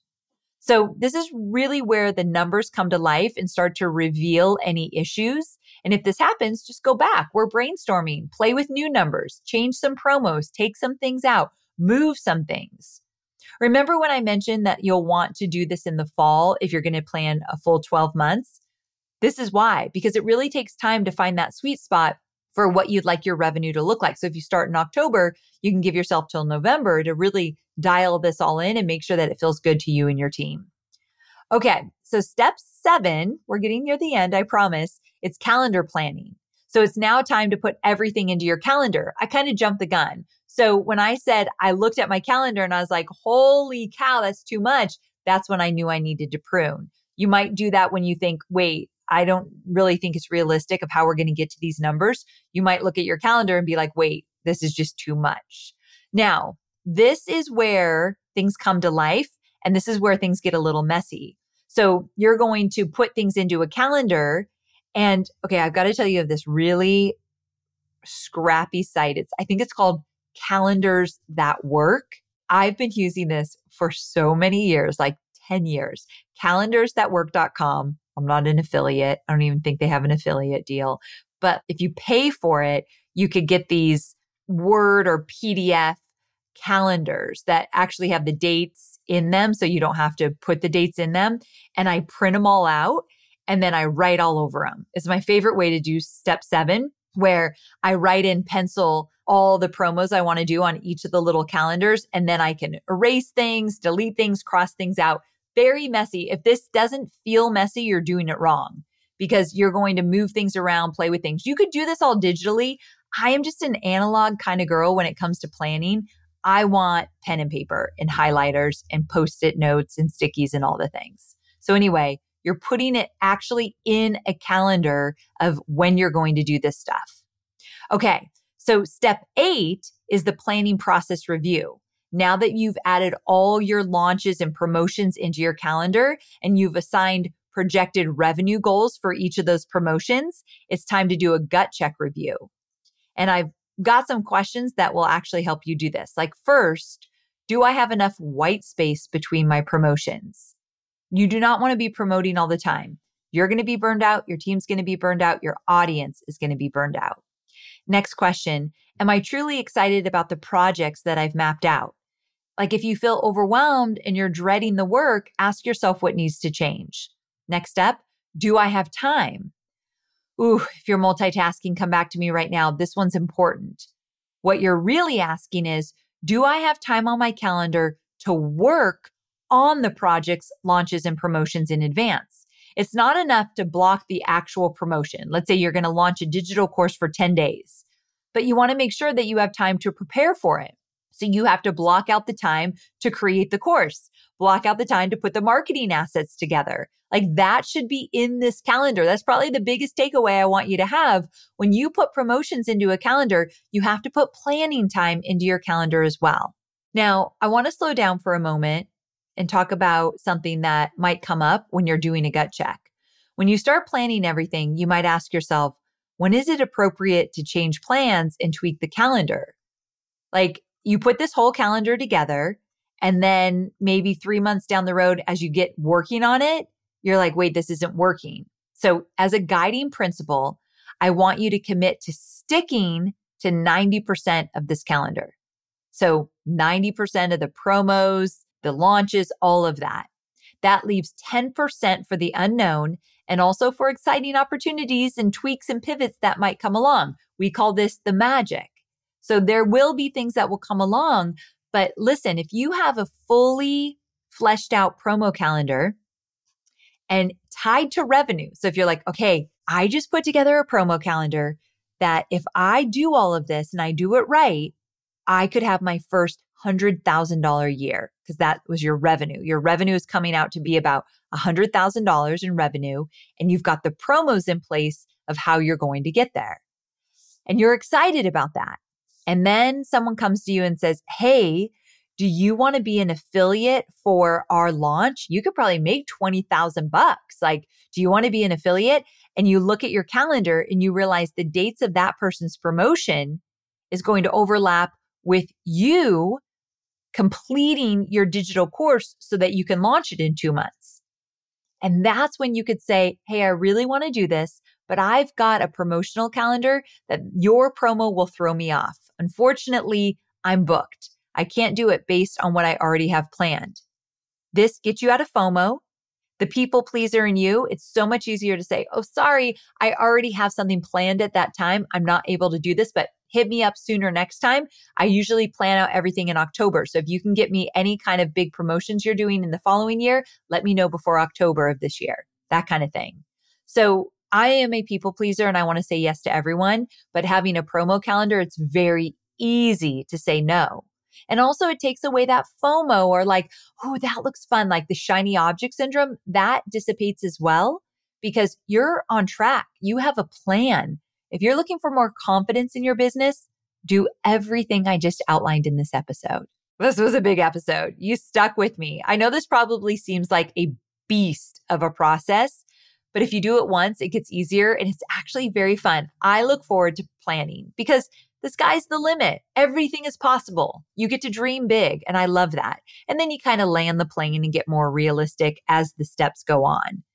So this is really where the numbers come to life and start to reveal any issues. And if this happens, just go back. We're brainstorming, play with new numbers, change some promos, take some things out, move some things. Remember when I mentioned that you'll want to do this in the fall if you're going to plan a full twelve months? This is why, because it really takes time to find that sweet spot for what you'd like your revenue to look like. So if you start in October, you can give yourself till November to really dial this all in and make sure that it feels good to you and your team. Okay, so step seven, we're getting near the end, I promise. It's calendar planning. So it's now time to put everything into your calendar. I kind of jumped the gun. So when I said I looked at my calendar and I was like, holy cow, that's too much, that's when I knew I needed to prune. You might do that when you think, wait, I don't really think it's realistic of how we're going to get to these numbers. You might look at your calendar and be like, wait, this is just too much. Now, this is where things come to life and this is where things get a little messy. So you're going to put things into a calendar and okay, I've got to tell you of this really scrappy site. It's, I think it's called Calendars That Work. I've been using this for so many years, like ten years, calendars that work dot com. I'm not an affiliate. I don't even think they have an affiliate deal. But if you pay for it, you could get these Word or P D F calendars that actually have the dates in them. So you don't have to put the dates in them. And I print them all out and then I write all over them. It's my favorite way to do step seven, where I write in pencil all the promos I want to do on each of the little calendars. And then I can erase things, delete things, cross things out. Very messy. If this doesn't feel messy, you're doing it wrong because you're going to move things around, play with things. You could do this all digitally. I am just an analog kind of girl when it comes to planning. I want pen and paper and highlighters and post-it notes and stickies and all the things. So anyway, you're putting it actually in a calendar of when you're going to do this stuff. Okay, so step eight is the planning process review. Now that you've added all your launches and promotions into your calendar and you've assigned projected revenue goals for each of those promotions, it's time to do a gut check review. And I've got some questions that will actually help you do this. Like first, do I have enough white space between my promotions? You do not want to be promoting all the time. You're going to be burned out. Your team's going to be burned out. Your audience is going to be burned out. Next question. Am I truly excited about the projects that I've mapped out? Like if you feel overwhelmed and you're dreading the work, ask yourself what needs to change. Next step, do I have time? Ooh, if you're multitasking, come back to me right now. This one's important. What you're really asking is, do I have time on my calendar to work on the project's launches and promotions in advance? It's not enough to block the actual promotion. Let's say you're going to launch a digital course for ten days, but you want to make sure that you have time to prepare for it. So you have to block out the time to create the course, block out the time to put the marketing assets together. Like that should be in this calendar. That's probably the biggest takeaway I want you to have. When you put promotions into a calendar, you have to put planning time into your calendar as well. Now, I want to slow down for a moment and talk about something that might come up when you're doing a gut check. When you start planning everything, you might ask yourself, when is it appropriate to change plans and tweak the calendar? Like you put this whole calendar together and then maybe three months down the road, as you get working on it, you're like, wait, this isn't working. So as a guiding principle, I want you to commit to sticking to ninety percent of this calendar. So ninety percent of the promos, the launches, all of that. That leaves ten percent for the unknown and also for exciting opportunities and tweaks and pivots that might come along. We call this the magic. So there will be things that will come along. But listen, if you have a fully fleshed out promo calendar and tied to revenue. So if you're like, okay, I just put together a promo calendar that if I do all of this and I do it right, I could have my first one hundred thousand dollars year because that was your revenue. Your revenue is coming out to be about one hundred thousand dollars in revenue, and you've got the promos in place of how you're going to get there. And you're excited about that. And then someone comes to you and says, hey, do you want to be an affiliate for our launch? You could probably make twenty thousand bucks. Like, do you want to be an affiliate? And you look at your calendar and you realize the dates of that person's promotion is going to overlap with you completing your digital course so that you can launch it in two months. And that's when you could say, hey, I really want to do this, but I've got a promotional calendar that your promo will throw me off. Unfortunately, I'm booked. I can't do it based on what I already have planned. This gets you out of FOMO. The people pleaser in you, it's so much easier to say, oh, sorry, I already have something planned at that time. I'm not able to do this, but hit me up sooner next time. I usually plan out everything in October. So if you can get me any kind of big promotions you're doing in the following year, let me know before October of this year, that kind of thing. So I am a people pleaser and I want to say yes to everyone, but having a promo calendar, it's very easy to say no. And also it takes away that FOMO or like, oh, that looks fun. Like the shiny object syndrome, that dissipates as well because you're on track. You have a plan. If you're looking for more confidence in your business, do everything I just outlined in this episode. This was a big episode. You stuck with me. I know this probably seems like a beast of a process, but if you do it once, it gets easier and it's actually very fun. I look forward to planning because the sky's the limit. Everything is possible. You get to dream big, and I love that. And then you kind of land the plane and get more realistic as the steps go on.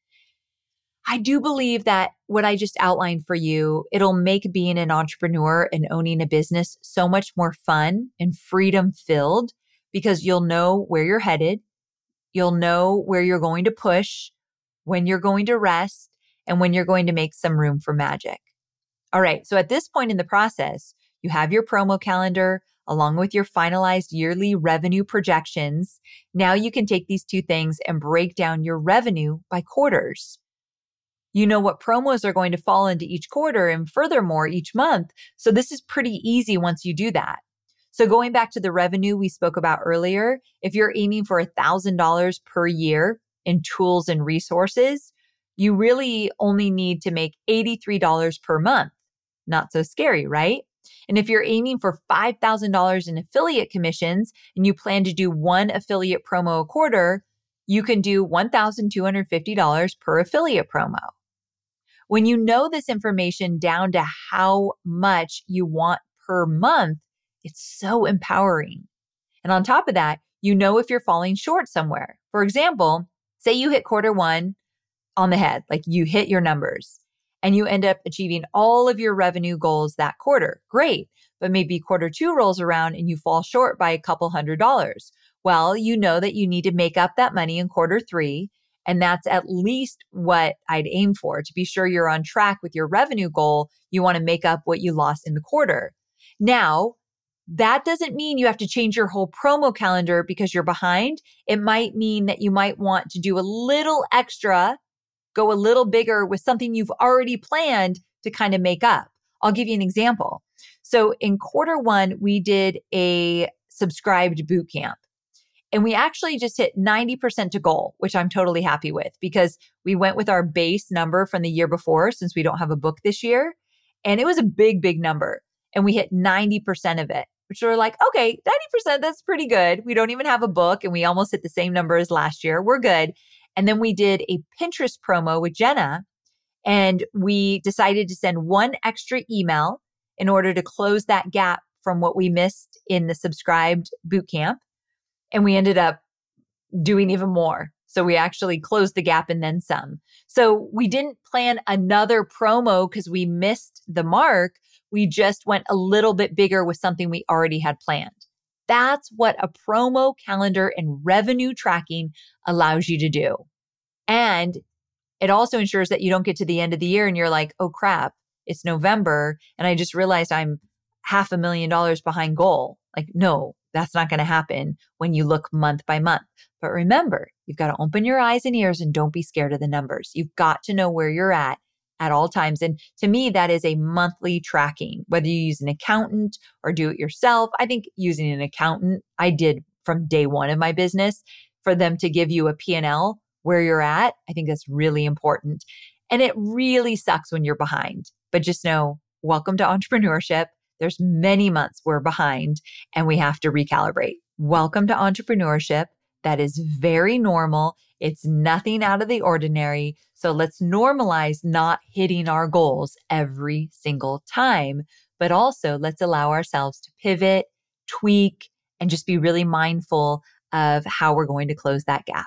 I do believe that what I just outlined for you, it'll make being an entrepreneur and owning a business so much more fun and freedom-filled because you'll know where you're headed. You'll know where you're going to push, when you're going to rest, and when you're going to make some room for magic. All right, so at this point in the process, you have your promo calendar along with your finalized yearly revenue projections. Now you can take these two things and break down your revenue by quarters. You know what promos are going to fall into each quarter and furthermore each month. So this is pretty easy once you do that. So going back to the revenue we spoke about earlier, if you're aiming for one thousand dollars per year in tools and resources, you really only need to make eighty-three dollars per month. Not so scary, right? And if you're aiming for five thousand dollars in affiliate commissions and you plan to do one affiliate promo a quarter, you can do one thousand two hundred fifty dollars per affiliate promo. When you know this information down to how much you want per month, it's so empowering. And on top of that, you know if you're falling short somewhere. For example, say you hit quarter one on the head. Like you hit your numbers and you end up achieving all of your revenue goals that quarter. Great. But maybe quarter two rolls around and you fall short by a couple hundred dollars. Well, you know that you need to make up that money in quarter three. And that's at least what I'd aim for. To be sure you're on track with your revenue goal, you want to make up what you lost in the quarter. Now, that doesn't mean you have to change your whole promo calendar because you're behind. It might mean that you might want to do a little extra, go a little bigger with something you've already planned to kind of make up. I'll give you an example. So in quarter one, we did a subscribed boot camp. And we actually just hit ninety percent to goal, which I'm totally happy with because we went with our base number from the year before since we don't have a book this year. And it was a big, big number. And we hit ninety percent of it, which we're like, okay, ninety percent, that's pretty good. We don't even have a book and we almost hit the same number as last year. We're good. And then we did a Pinterest promo with Jenna and we decided to send one extra email in order to close that gap from what we missed in the subscribed boot camp. And we ended up doing even more. So we actually closed the gap and then some. So we didn't plan another promo because we missed the mark. We just went a little bit bigger with something we already had planned. That's what a promo calendar and revenue tracking allows you to do. And it also ensures that you don't get to the end of the year and you're like, oh crap, it's November. And I just realized I'm half a million dollars behind goal. Like, no. That's not going to happen when you look month by month. But remember, you've got to open your eyes and ears and don't be scared of the numbers. You've got to know where you're at at all times. And to me, that is a monthly tracking, whether you use an accountant or do it yourself. I think using an accountant, I did from day one of my business, for them to give you a P and L where you're at. I think that's really important. And it really sucks when you're behind. But just know, welcome to entrepreneurship. There's many months we're behind and we have to recalibrate. Welcome to entrepreneurship. That is very normal. It's nothing out of the ordinary. So let's normalize not hitting our goals every single time, but also let's allow ourselves to pivot, tweak, and just be really mindful of how we're going to close that gap.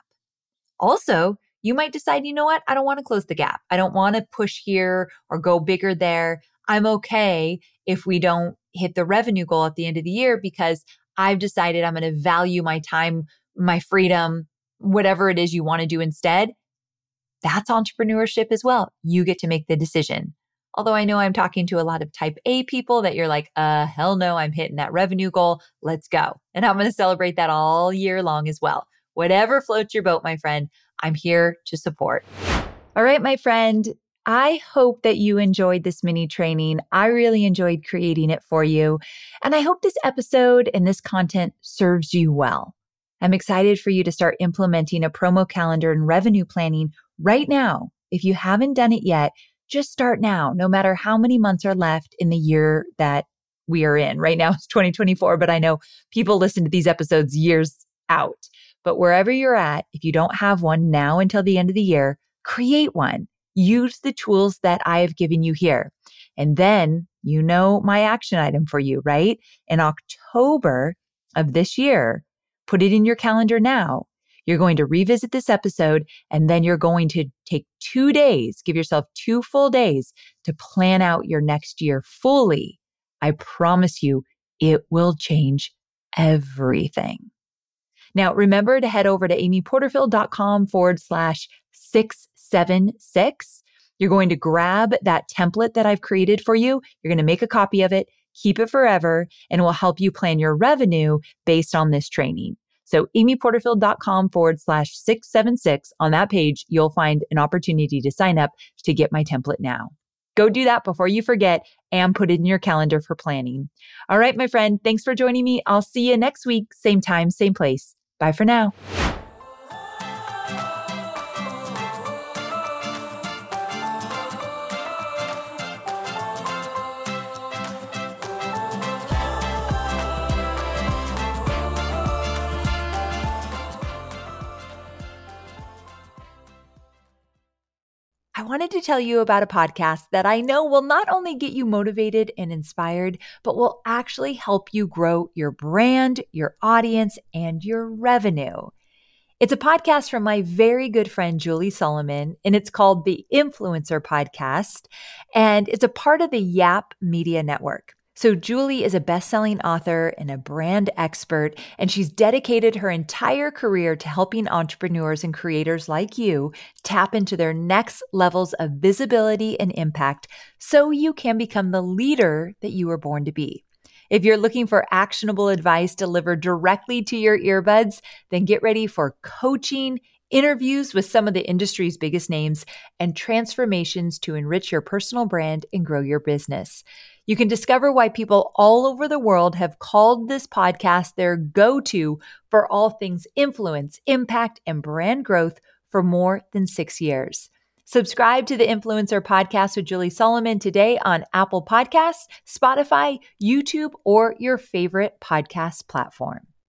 Also, you might decide, you know what? I don't want to close the gap. I don't want to push here or go bigger there. I'm okay if we don't hit the revenue goal at the end of the year because I've decided I'm going to value my time, my freedom, whatever it is you want to do instead. That's entrepreneurship as well. You get to make the decision. Although I know I'm talking to a lot of type A people that you're like, uh, hell no, I'm hitting that revenue goal. Let's go. And I'm going to celebrate that all year long as well. Whatever floats your boat, my friend, I'm here to support. All right, my friend. I hope that you enjoyed this mini training. I really enjoyed creating it for you. And I hope this episode and this content serves you well. I'm excited for you to start implementing a promo calendar and revenue planning right now. If you haven't done it yet, just start now, no matter how many months are left in the year that we are in. Right now it's twenty twenty-four, but I know people listen to these episodes years out. But wherever you're at, if you don't have one now until the end of the year, create one. Use the tools that I have given you here. And then you know my action item for you, right? In October of this year, put it in your calendar now. You're going to revisit this episode and then you're going to take two days, give yourself two full days to plan out your next year fully. I promise you, it will change everything. Now, remember to head over to amyporterfield.com forward slash 676. You're going to grab that template that I've created for you. You're going to make a copy of it, keep it forever, and it will help you plan your revenue based on this training. So amyporterfield.com forward slash 676. On that page, you'll find an opportunity to sign up to get my template now. Go do that before you forget and put it in your calendar for planning. All right, my friend, thanks for joining me. I'll see you next week, same time, same place. Bye for now. I wanted to tell you about a podcast that I know will not only get you motivated and inspired, but will actually help you grow your brand, your audience, and your revenue. It's a podcast from my very good friend, Julie Solomon, and it's called the Influencer Podcast, and it's a part of the Yap Media Network. So Julie is a best-selling author and a brand expert, and she's dedicated her entire career to helping entrepreneurs and creators like you tap into their next levels of visibility and impact so you can become the leader that you were born to be. If you're looking for actionable advice delivered directly to your earbuds, then get ready for coaching, interviews with some of the industry's biggest names, and transformations to enrich your personal brand and grow your business. You can discover why people all over the world have called this podcast their go-to for all things influence, impact, and brand growth for more than six years. Subscribe to the Influencer Podcast with Julie Solomon today on Apple Podcasts, Spotify, YouTube, or your favorite podcast platform.